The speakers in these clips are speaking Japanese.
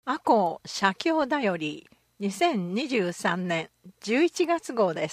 赤穂社協だより2023年11月号です。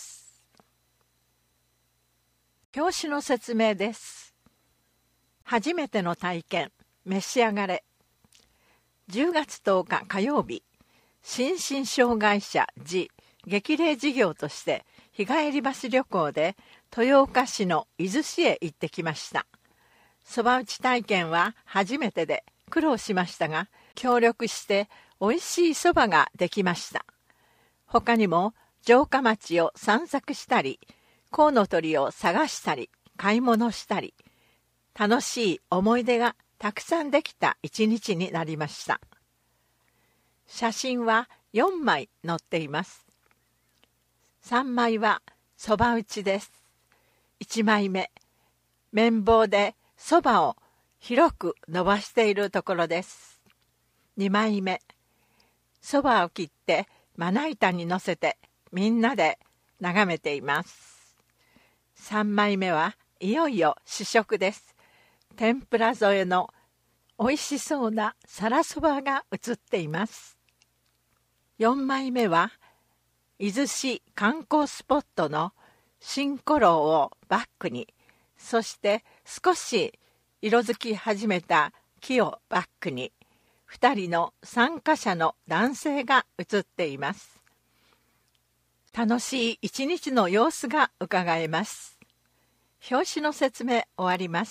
表紙の説明です。初めての体験、召し上がれ。10月10日火曜日、心身障害者自激励事業として日帰りバス旅行で豊岡市の伊豆市へ行ってきました。そば打ち体験は初めてで苦労しましたが、協力して美味しいそばができました。他にも城下町を散策したり、コウノトリを探したり、買い物したり、楽しい思い出がたくさんできた一日になりました。写真は4枚載っています。3枚はそば打ちです。1枚目、綿棒でそばを広く伸ばしているところです。2枚目、そばを切ってまな板に乗せてみんなで眺めています。3枚目はいよいよ試食です。天ぷら添えの美味しそうな皿そばが写っています。4枚目は伊豆市観光スポットの新古楼をバックに、そして少し色づき始めた木をバックに、2人の参加者の男性が写っています。楽しい一日の様子が伺えます。表紙の説明終わります。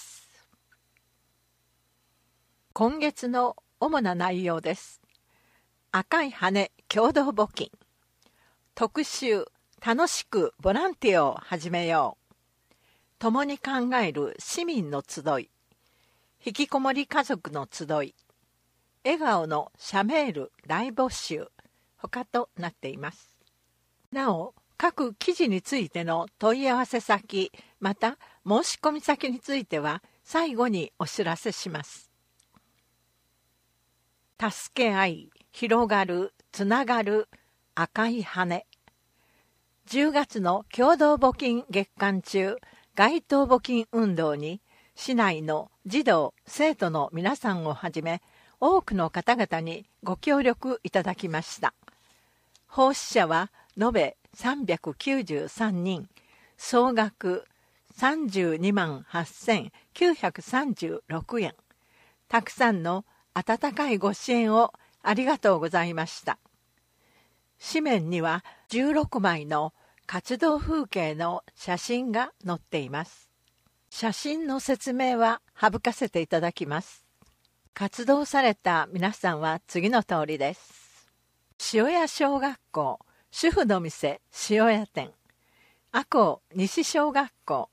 今月の主な内容です。赤い羽共同募金、特集楽しくボランティアを始めよう、共に考える市民の集い、引きこもり家族の集い、笑顔の社メール大募集他となっています。なお、各記事についての問い合わせ先また申し込み先については最後にお知らせします。助け合い、広がる、つながる赤い羽。10月の共同募金月間中、街頭募金運動に市内の児童生徒の皆さんをはじめ多くの方々にご協力いただきました。奉仕者は延べ393人、総額32万8936円。たくさんの温かいご支援をありがとうございました。紙面には16枚の活動風景の写真が載っています。写真の説明は省かせていただきます。活動された皆さんは次の通りです。塩谷小学校主婦の店塩谷店、赤穂西小学校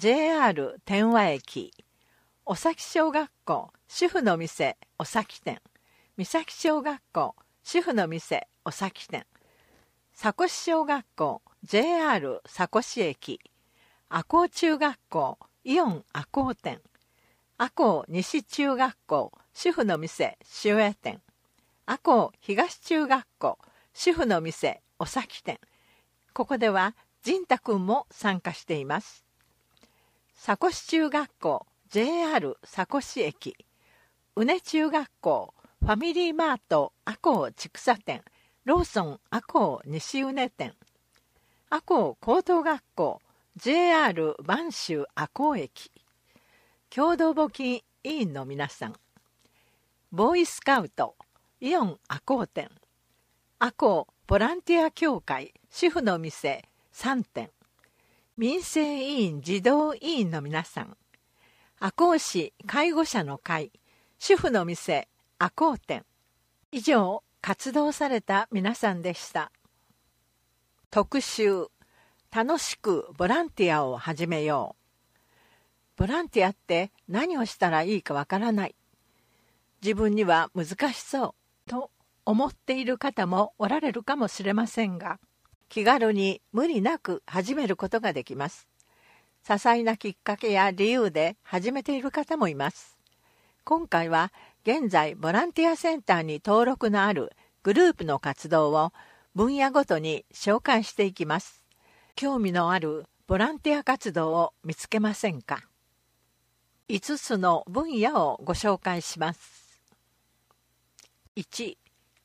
JR 天和駅、尾崎小学校主婦の店尾崎店、三崎小学校主婦の店尾崎店、佐越小学校 JR 佐越駅、赤穂中学校イオン赤穂店、赤穂西中学校主婦の店塩谷店、赤穂東中学校主婦の店尾崎店。ここでは仁太くんも参加しています。佐越中学校 JR 佐越駅、宇根中学校ファミリーマート赤穂千草店、ローソン赤穂西宇根店、赤穂高等学校 JR 播州赤穂駅、共同募金委員の皆さん、ボーイスカウトイオン赤穂店、赤穂ボランティア協会主婦の店3店、民生委員児童委員の皆さん、赤穂市介護者の会主婦の店赤穂店。以上、活動された皆さんでした。特集楽しくボランティアを始めよう。ボランティアって何をしたらいいかわからない、自分には難しそうと思っている方もおられるかもしれませんが、気軽に無理なく始めることができます。些細なきっかけや理由で始めている方もいます。今回は現在ボランティアセンターに登録のあるグループの活動を分野ごとに紹介していきます。興味のあるボランティア活動を見つけませんか？5つの分野をご紹介します。1、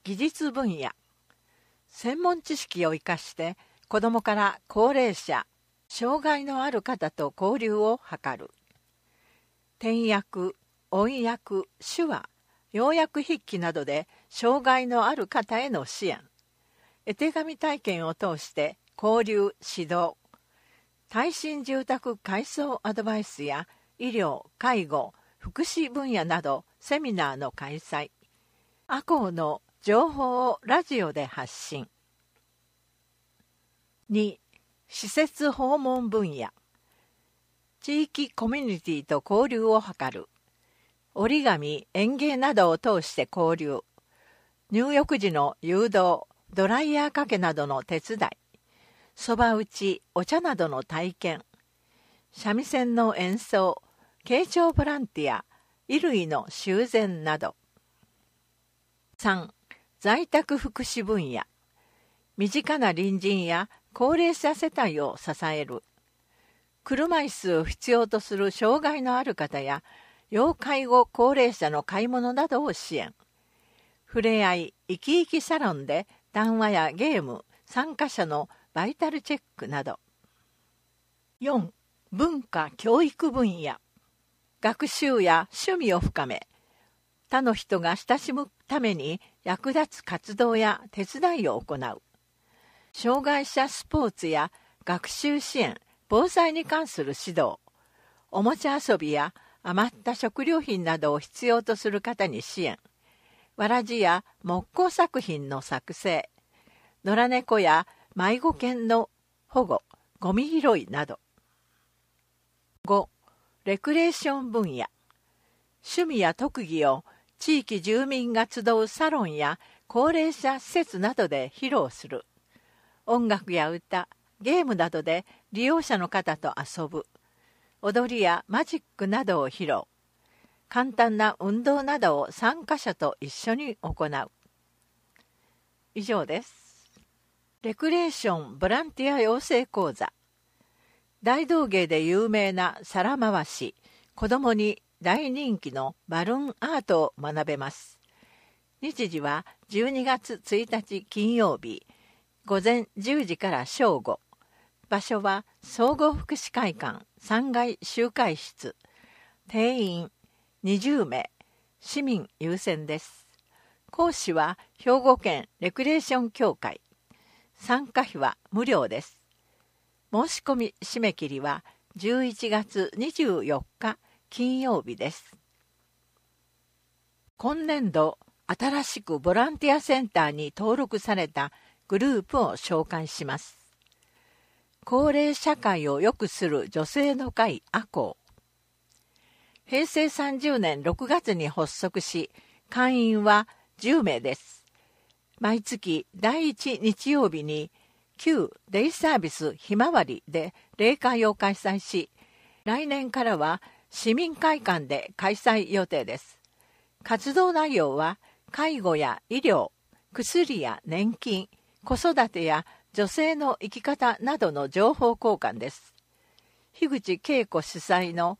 技術分野。専門知識を生かして子どもから高齢者、障害のある方と交流を図る。点訳、音訳、手話、要約筆記などで障害のある方への支援。絵手紙体験を通して交流・指導。耐震住宅改装アドバイスや医療・介護・福祉分野などセミナーの開催。赤穂の情報をラジオで発信。2. 施設訪問分野。地域コミュニティと交流を図る。折り紙、園芸などを通して交流。入浴時の誘導、ドライヤーかけなどの手伝い。そば打ち、お茶などの体験。三味線の演奏、慶長ボランティア、衣類の修繕など。3. 在宅福祉分野。身近な隣人や高齢者世帯を支える。車椅子を必要とする障害のある方や要介護高齢者の買い物などを支援。ふれあい生き生きサロンで談話やゲーム、参加者のバイタルチェックなど。4. 文化教育分野。学習や趣味を深め、他の人が親しむために役立つ活動や手伝いを行う。障害者スポーツや学習支援、防災に関する指導。おもちゃ遊びや余った食料品などを必要とする方に支援。わらじや木工作品の作成。野良猫や迷子犬の保護、ゴミ拾いなど。5. レクレーション分野。趣味や特技を地域住民が集うサロンや高齢者施設などで披露する。音楽や歌、ゲームなどで利用者の方と遊ぶ。踊りやマジックなどを披露。簡単な運動などを参加者と一緒に行う。以上です。レクレーションボランティア養成講座。大道芸で有名な皿回し、子どもに大人気のバルーンアートを学べます。日時は12月1日金曜日、午前10時から正午。場所は総合福祉会館3階集会室。定員20名、市民優先です。講師は兵庫県レクレーション協会。参加費は無料です。申し込み締め切りは11月24日金曜日です。今年度新しくボランティアセンターに登録されたグループを紹介します。高齢社会を良くする女性の会赤穂。平成30年6月に発足し、会員は10名です。毎月第1日曜日に旧デイサービスひまわりで例会を開催し、来年からは市民会館で開催予定です。活動内容は介護や医療、薬や年金、子育てや女性の生き方などの情報交換です。樋口恵子主催の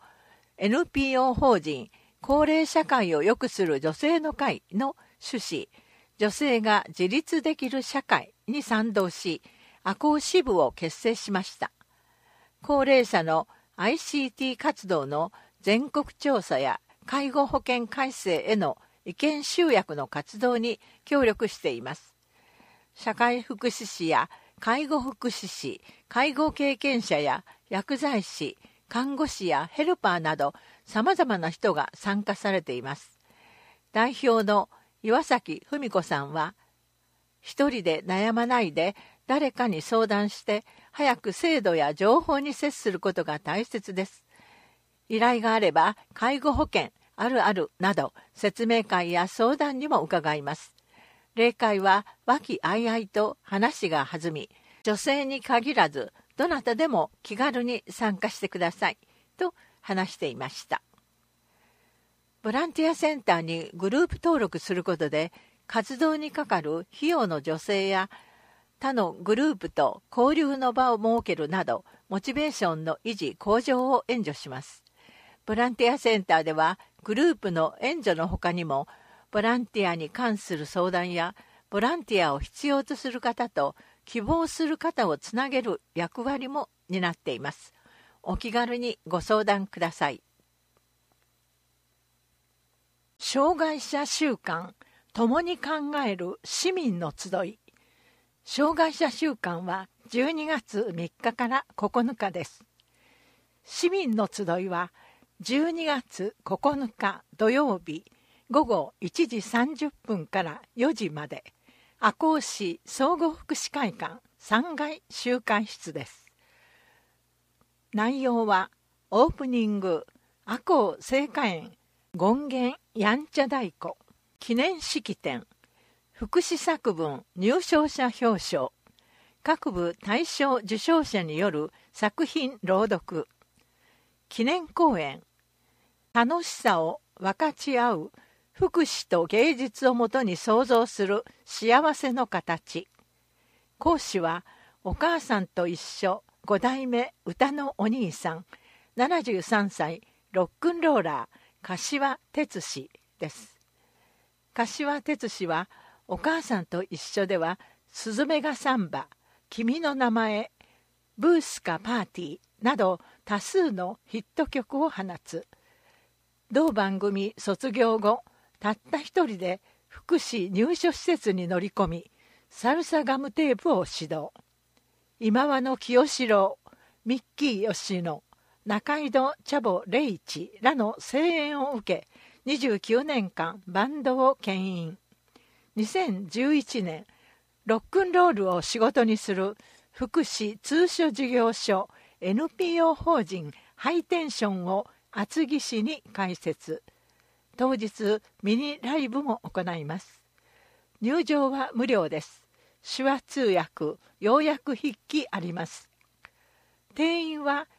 NPO 法人高齢社会を良くする女性の会の趣旨、女性が自立できる社会に賛同し、赤穂支部を結成しました。高齢者の ICT 活動の全国調査や介護保険改正への意見集約の活動に協力しています。社会福祉士や介護福祉士、介護経験者や薬剤師、看護師やヘルパーなど様々な人が参加されています。代表の岩崎文子さんは、一人で悩まないで誰かに相談して早く制度や情報に接することが大切です。依頼があれば介護保険あるあるなど説明会や相談にも伺います。例会は和気あいあいと話が弾み、女性に限らずどなたでも気軽に参加してくださいと話していました。ボランティアセンターにグループ登録することで活動にかかる費用の助成や他のグループと交流の場を設けるなどモチベーションの維持向上を援助します。ボランティアセンターではグループの援助の他にもボランティアに関する相談やボランティアを必要とする方と希望する方をつなげる役割も担っています。お気軽にご相談ください。障害者週間共に考える市民の集い。障害者週間は12月3日から9日です。市民の集いは12月9日土曜日午後1時30分から4時まで、赤穂市総合福祉会館3階集会室です。内容はオープニング、赤穂聖火園権現やんちゃ太鼓記念式典、福祉作文入賞者表彰、各部大賞受賞者による作品朗読、記念講演、楽しさを分かち合う福祉と芸術をもとに創造する幸せの形。講師はお母さんと一緒5代目歌のお兄さん、73歳ロックンローラー柏哲氏です。柏哲氏はお母さんと一緒ではスズメがサンバ、君の名前、ブースカパーティーなど多数のヒット曲を放つ。同番組卒業後、たった一人で福祉入所施設に乗り込み、サルサガムテープを指導。今和の清志郎、ミッキー吉野、中井戸茶坊礼一らの声援を受け、29年間バンドを牽引。2011年、ロックンロールを仕事にする福祉通所事業所 NPO 法人ハイテンションを厚木市に開設。当日ミニライブも行います。入場は無料です。手話通訳、要約筆記あります。定員は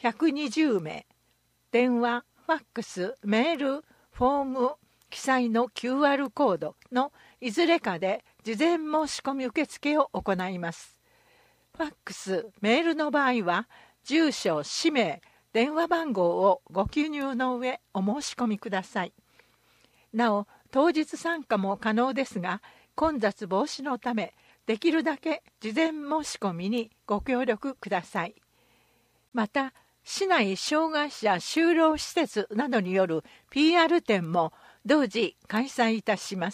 120名。電話、ファックス、メール、フォーム、記載の QR コードのいずれかで事前申し込み受付を行います。ファックス、メールの場合は住所、氏名、電話番号をご記入の上お申し込みください。なお、当日参加も可能ですが、混雑防止のため、できるだけ事前申し込みにご協力ください。また、市内障害者就労施設などによる PR 展も同時開催いたします。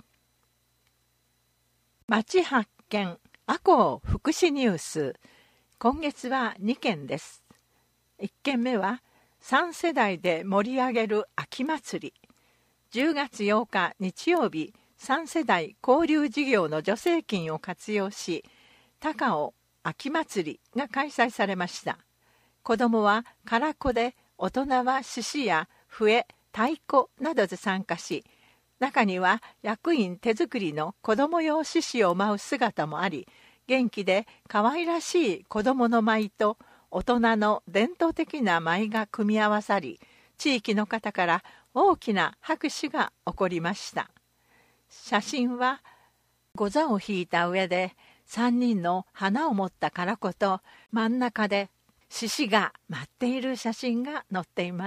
町発見、赤穂福祉ニュース。今月は2件です。1件目は、3世代で盛り上げる秋祭り。10月8日日曜日、3世代交流事業の助成金を活用し、高尾秋祭りが開催されました。子どもは空子で、大人は獅子や笛、太鼓などで参加し、中には役員手作りの子ども用獅子を舞う姿もあり、元気で可愛らしい子どもの舞と大人の伝統的な舞が組み合わさり、地域の方から大きな拍手が起こりました。写真は御座を引いた上で3人の花を持った唐子と真ん中で獅子が舞っている写真が載っています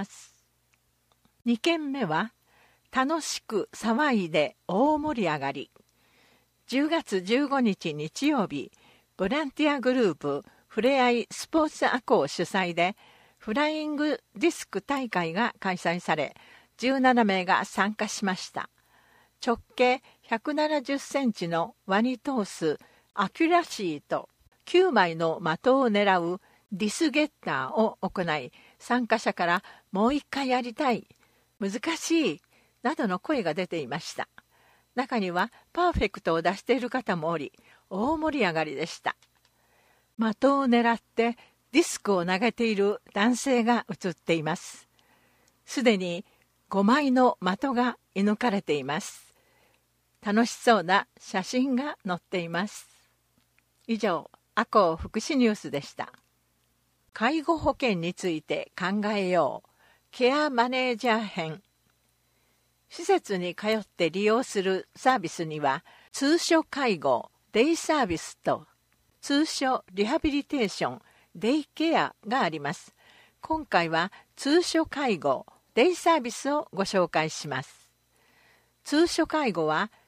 。2件目は楽しく騒いで大盛り上がり。10月15日日曜日、ボランティアグループふれあいスポーツ赤穂主催でフライングディスク大会が開催され、17名が参加しました。直径170センチの輪に通すアキュラシーと9枚の的を狙うディスゲッターを行い、参加者からもう一回やりたい、難しいなどの声が出ていました。中にはパーフェクトを出している方もおり、大盛り上がりでした。的を狙ってディスクを投げている男性が映っています。すでに5枚の的が射抜かれています。楽しそうな写真が載っています。以上、赤穂福祉ニュースでした。介護保険について考えよう。ケアマネージャー編。施設に通って利用するサービスには、通所介護、デイサービスと、通所リハビリテーション、デイケアがあります。今回は通所介護、デイサービスをご紹介します。通所介護は、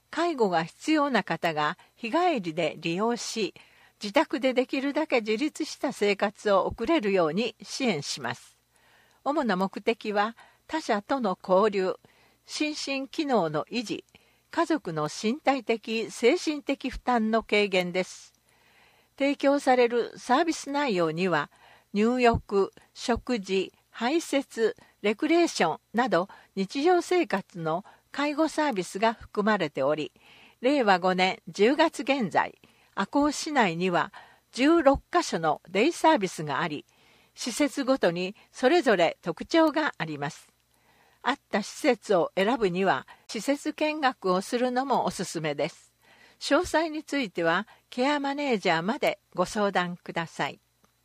介護が必要な方が日帰りで利用し、自宅でできるだけ自立した生活を送れるように支援します。主な目的は、他者との交流、心身機能の維持、家族の身体的・精神的負担の軽減です。提供されるサービス内容には、入浴、食事、排泄、レクレーションなど日常生活の介護サービスが含まれており、令和5年10月現在、赤穂市内には16カ所のデイサービスがあり、施設ごとにそれぞれ特徴があります。合った施設を選ぶには、施設見学をするのもおすすめです。詳細については、ケアマネージャーまでご相談ください。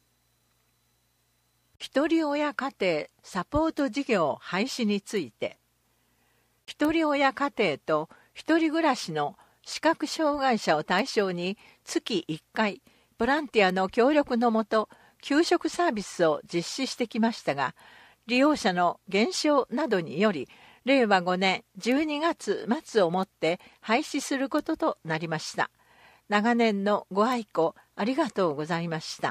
ひとり親家庭サポート事業廃止について、ひとり親家庭とひとり暮らしの視覚障害者を対象に月1回、ボランティアの協力のもと、給食サービスを実施してきましたが、利用者の減少などにより、令和5年12月末をもって廃止することとなりました。長年のご愛顧ありがとうございました。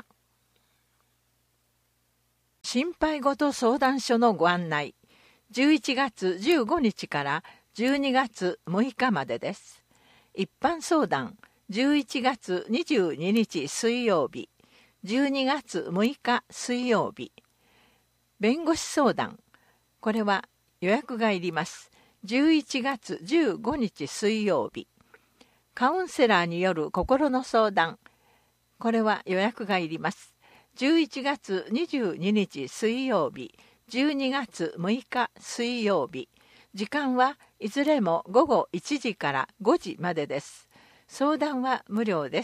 心配事相談所のご案内、11月15日から12月6日までです。一般相談、11月22日水曜日、12月6日水曜日。弁護士相談、これは予約がいります。11月15日水曜日。カウンセラーによる心の相談、これは予約がいります。11月22日水曜日、12月6日水曜日。時間はいずれも午後1時から5時までです。相談は無料です。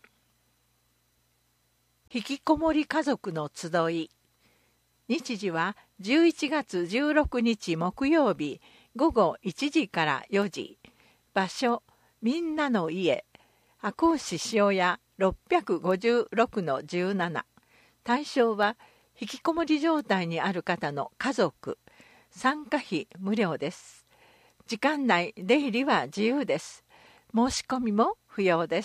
引きこもり家族の集い。日時は11月16日木曜日午後1時から4時。場所、みんなの家、赤穂市塩屋656-17。対象は引きこもり状態にある方の家族。参加費無料です。時間内出入りは自由です。申し込みも不要です。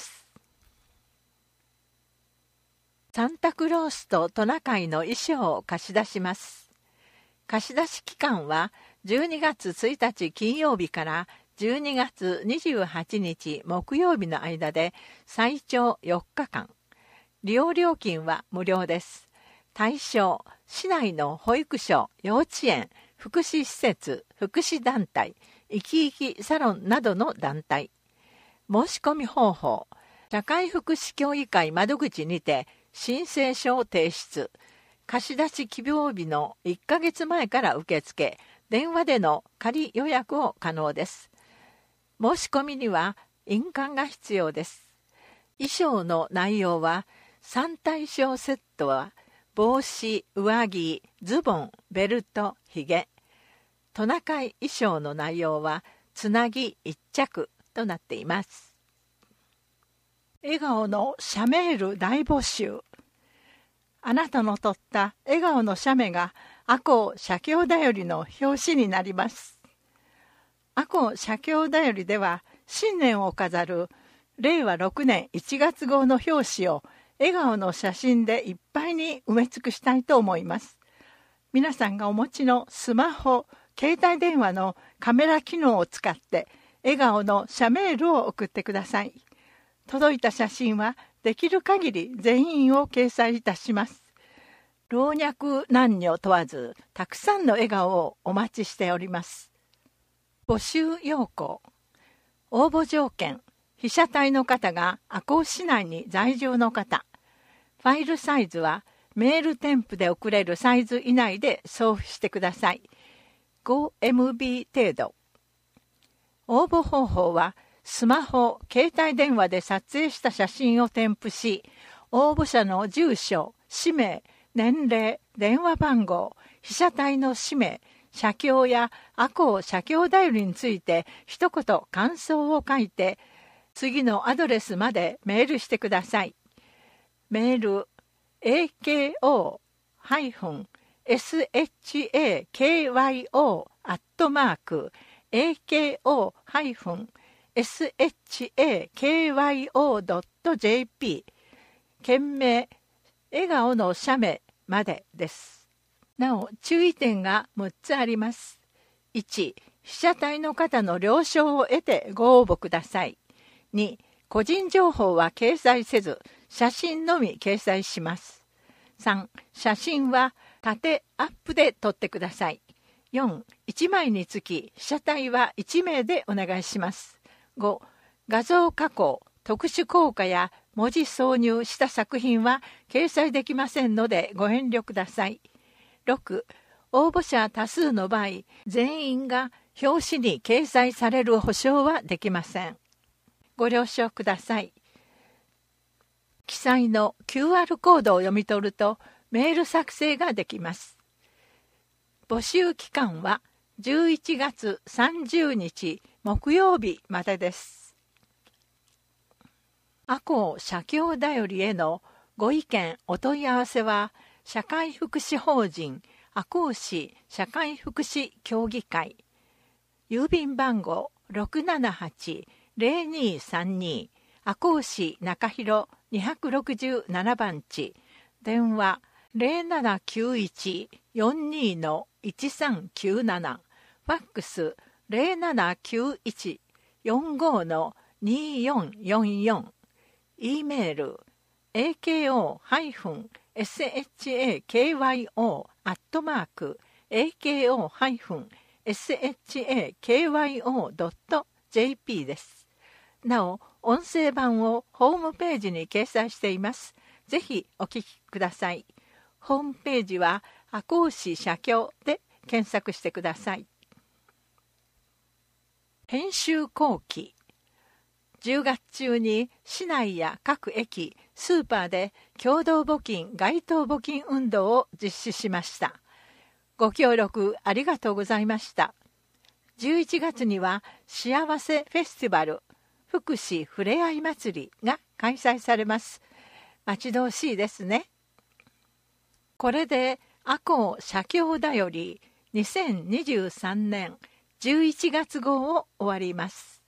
サンタクロースとトナカイの衣装を貸し出します。貸し出し期間は12月1日金曜日から12月28日木曜日の間で最長4日間。利用料金は無料です。対象、市内の保育所、幼稚園、福祉施設、福祉団体、生き生きサロンなどの団体。申し込み方法、社会福祉協議会窓口にて申請書を提出。貸し出し希望日の1ヶ月前から受付、電話での仮予約を可能です。申し込みには印鑑が必要です。衣装の内容は、3対象セットは、帽子、上着、ズボン、ベルト、ひげ。トナカイ衣装の内容は、つなぎ1着となっています。笑顔の写メール大募集。あなたの撮った笑顔の写メが赤穂写経だよりの表紙になります。赤穂写経だよりでは、新年を飾る令和6年1月号の表紙を笑顔の写真でいっぱいに埋め尽くしたいと思います。皆さんがお持ちのスマホ、携帯電話のカメラ機能を使って笑顔の写メールを送ってください。届いた写真はできる限り全員を掲載いたします。老若男女問わずたくさんの笑顔をお待ちしております。募集要項。応募条件。被写体の方が赤穂市内に在住の方。ファイルサイズはメール添付で送れるサイズ以内で送付してください。5MB 程度。応募方法はスマホ、携帯電話で撮影した写真を添付し、応募者の住所、氏名、年齢、電話番号、被写体の氏名、写経や赤穂写経だよりについて一言感想を書いて、次のアドレスまでメールしてください。メール ako-shakyo@ako-shakyo shakyo.jp 件名笑顔の写メまでです。なお注意点が6つあります。1、被写体の方の了承を得てご応募ください。2、個人情報は掲載せず写真のみ掲載します。3、写真は縦アップで撮ってください。4、1枚につき被写体は1名でお願いします。5、画像加工、特殊効果や文字挿入した作品は掲載できませんのでご遠慮ください。6、応募者多数の場合、全員が表紙に掲載される保証はできません。ご了承ください。記載の QR コードを読み取るとメール作成ができます。募集期間は11月30日木曜日までです。赤穂社協だよりへのご意見お問い合わせは社会福祉法人赤穂市社会福祉協議会、郵便番号 678-0232 赤穂市中広267番地、電話 0791-42-1397、ファックス 0791-45-2444、E メール akyo-shakyo.jp です。なお、音声版をホームページに掲載しています。ぜひお聞きください。ホームページは赤穂市社協で検索してください。編集後期。10月中に市内や各駅、スーパーで共同募金・街頭募金運動を実施しました。ご協力ありがとうございました。11月には幸せフェスティバル福祉ふれあい祭りが開催されます。待ち遠しいですね。これで赤穂社協だより2023年11月号を終わります。